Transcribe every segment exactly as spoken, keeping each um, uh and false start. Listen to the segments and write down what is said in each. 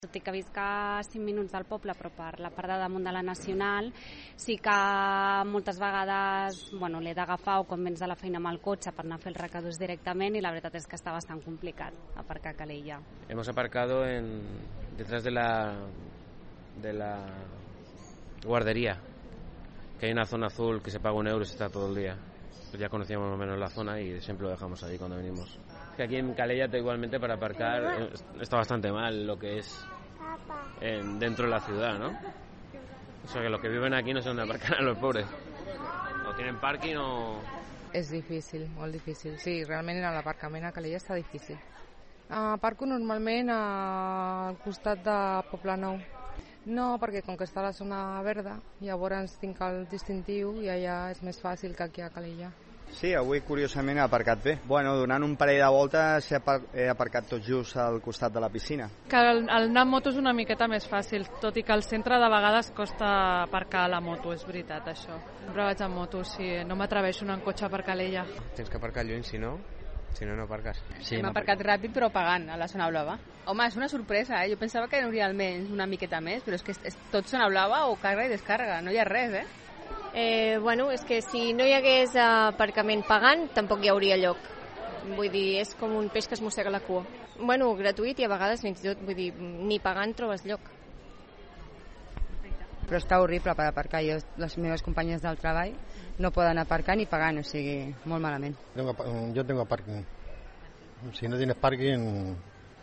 Tot i que visc a cinc minuts del poble, però per la part de damunt de la Nacional, sí que moltes vegades bueno, l'he d'agafar o quan vens de la feina amb el cotxe per anar a fer els recadus directament i la veritat és que està bastant complicat aparcar a Calella. Hemos aparcado en, detrás de la, de la guardería, que hay una zona azul que se paga un euro y se está todo el día. Pues ya conocíamos más o menos la zona y siempre lo dejamos ahí cuando venimos. Que aquí en Calella igualmente para aparcar está bastante mal lo que es en, dentro de la ciudad, ¿no? O sea que los que viven aquí no sé dónde aparcar a los pobres. O tienen parking o... És difícil, molt difícil. Sí, realment l'aparcament a Calella està difícil. Aparco normalment al costat de Poble Nou. No, perquè com que està a la zona verda, llavors tinc el distintiu i allà és més fàcil que aquí a Calella. Sí, avui curiosament he aparcat bé. Bueno, donant un parell de voltes he aparcat tot just al costat de la piscina. Que el, el anar amb moto és una miqueta més fàcil, tot i que al centre de vegades costa aparcar la moto, és veritat això. Sempre vaig amb moto, sí, no m'atreveixo anar en cotxe per Calella. Tens que aparcar lluny, si no, si no, no aparques. Sí, hem aparcat ràpid però pagant a la zona blava. Home, és una sorpresa, eh? Jo pensava que hi hauria almenys una miqueta més, però és que és, és tot zona blava o càrrega i descàrrega, no hi ha res, eh? Eh, bueno, és que si no hi hagués aparcament pagant, tampoc hi hauria lloc. Vull dir, és com un peix que es mossega la cua. Bueno, gratuït i a vegades fins i tot, vull dir, ni pagant trobes lloc. Però està horrible per aparcar. Jo, les meves companyes del treball no poden aparcar ni pagant, o sigui, molt malament. Jo tengo parking. Si no tienes parking,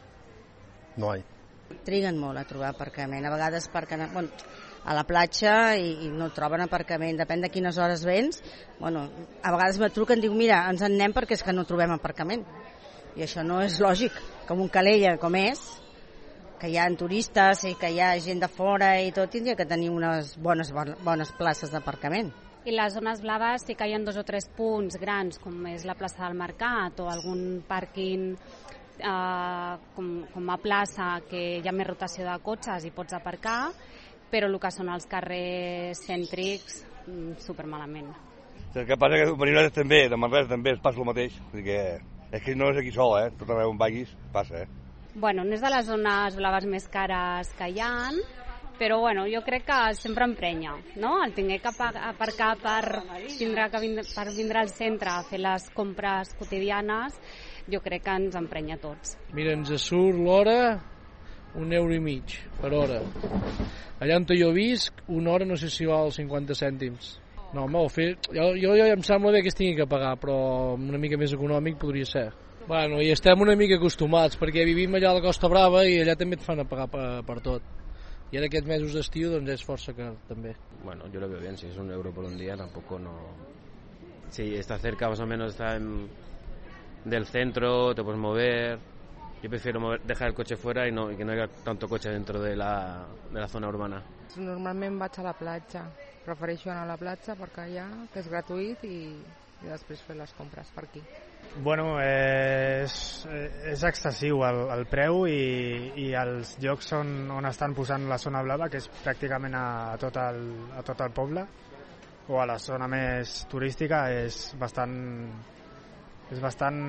no hay. Triguen molt a trobar aparcament. A vegades aparquen... Bueno, a la platja i, i no troben aparcament, depèn de quines hores vens. Bueno, a vegades me truquen i diu, mira, ens en anem perquè és que no trobem aparcament. I això no és lògic. Com un Calella, com és, que hi ha turistes i que hi ha gent de fora i tot, tindria que tenir unes bones, bones places d'aparcament. I les zones blaves sí que hi ha dos o tres punts grans, com és la plaça del Mercat o algun pàrquing eh, com, com a plaça que hi ha més rotació de cotxes i pots aparcar, però el que són els carrers cèntrics, supermalament. El que passa és que venir també, de Manresa també es passa el mateix, perquè és que no és aquí sol, eh? Tot arreu on vagis passa, eh? Bueno, no és de les zones blaves més cares que hi ha, però bueno, jo crec que sempre emprenya, no? El tinguer que aparcar per vindre, per vindre al centre a fer les compres quotidianes, jo crec que ens emprenya a tots. Mira, ens surt l'hora un euro i mig per hora. Allà on jo visc, una hora no sé si val cinquanta cèntims. No, home, ho fer... jo, jo, jo em sembla bé que es tingui que pagar, però una mica més econòmic podria ser. Bueno, i estem una mica acostumats, perquè vivim allà a la Costa Brava i allà també et fan a pagar per, per tot. I en aquests mesos d'estiu doncs és força car, també. Bueno, yo lo veo bien, si es un euro por un día tampoco no... Si está cerca, más o menos está en... del centro, te puedes mover... Yo prefiero mover, dejar el coche fuera y, no, y que no haya tanto coche dentro de la, de la zona urbana. Normalment vaig a la platja. Prefereixo anar a la platja perquè allà, que és gratuït, i, i després fer les compres per aquí. Bueno, és, és excessiu el, el preu i, i els llocs on, on estan posant la zona blava, que és pràcticament a, a, tot el, a tot el poble, o a la zona més turística, és bastant... és bastant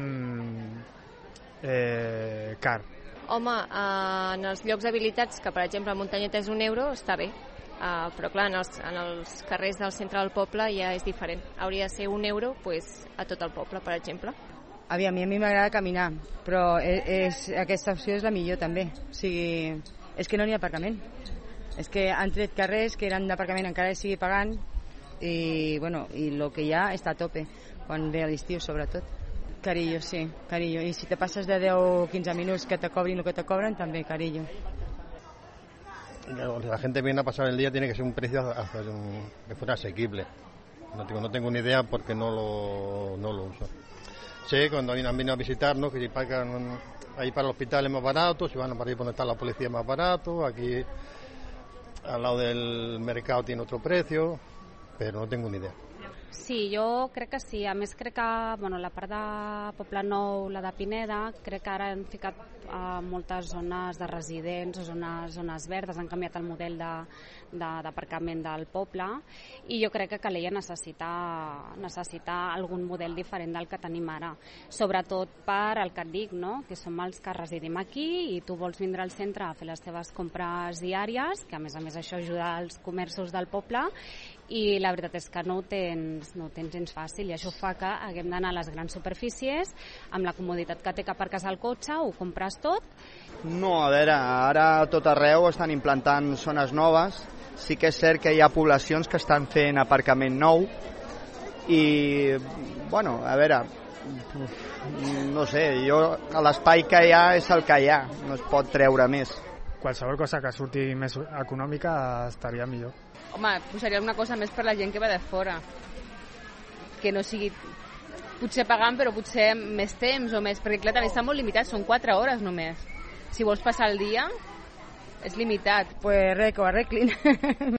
Eh, car. Home, eh, en els llocs habilitats, que per exemple a Muntanyet és un euro, està bé, eh, però clar, en els, en els carrers del centre del poble ja és diferent. Hauria de ser un euro pues, a tot el poble, per exemple. Aviam, a mi m'agrada caminar, però és, és, aquesta opció és la millor també. O sigui, és que no n'hi ha aparcament. És que han tret carrers que eren d'aparcament encara sigui pagant i, bueno, i el que hi ha està a tope, quan ve a l'estiu sobretot. Carillo, sí, carillo. I si te passes de deu o quinze minuts que te cobrin el que te cobren, també carillo. La gente viene a pasar el día, tiene que ser un precio que fuera asequible. No tengo, no tengo ni idea porque no lo, no lo uso. Sé cuando vienen, vienen a visitarnos que si pagan ahí para el hospital es más barato, si van para ahí donde está la policía es más barato, aquí al lado del mercado tiene otro precio, pero no tengo ni idea. Sí, jo crec que sí. A més, crec que bueno, la part de Poblenou, la de Pineda, crec que ara han ficat uh, moltes zones de residents o zones, zones verdes, han canviat el model d'aparcament de, de, del poble i jo crec que Calella necessita, necessita algun model diferent del que tenim ara. Sobretot per el que et dic, no? Que som els que residim aquí i tu vols vindre al centre a fer les teves compres diàries, que a més a més això ajuda als comerços del poble, i la veritat és que no ho tens, no ho tens gens fàcil i això fa que haguem d'anar a les grans superfícies amb la comoditat que té que aparques el cotxe, ho compres tot. No, a veure, ara tot arreu estan implantant zones noves, sí que és cert que hi ha poblacions que estan fent aparcament nou i, bueno, a veure, no sé, jo l'espai que hi ha és el que hi ha, no es pot treure més. Qualsevol cosa que surti més econòmica estaria millor. Home, posaria una cosa més per la gent que va de fora. Que no sigui... Potser pagant, però potser més temps o més... Perquè clar, també està molt limitat, són quatre hores només. Si vols passar el dia, és limitat. Pues res, que ho arreglin.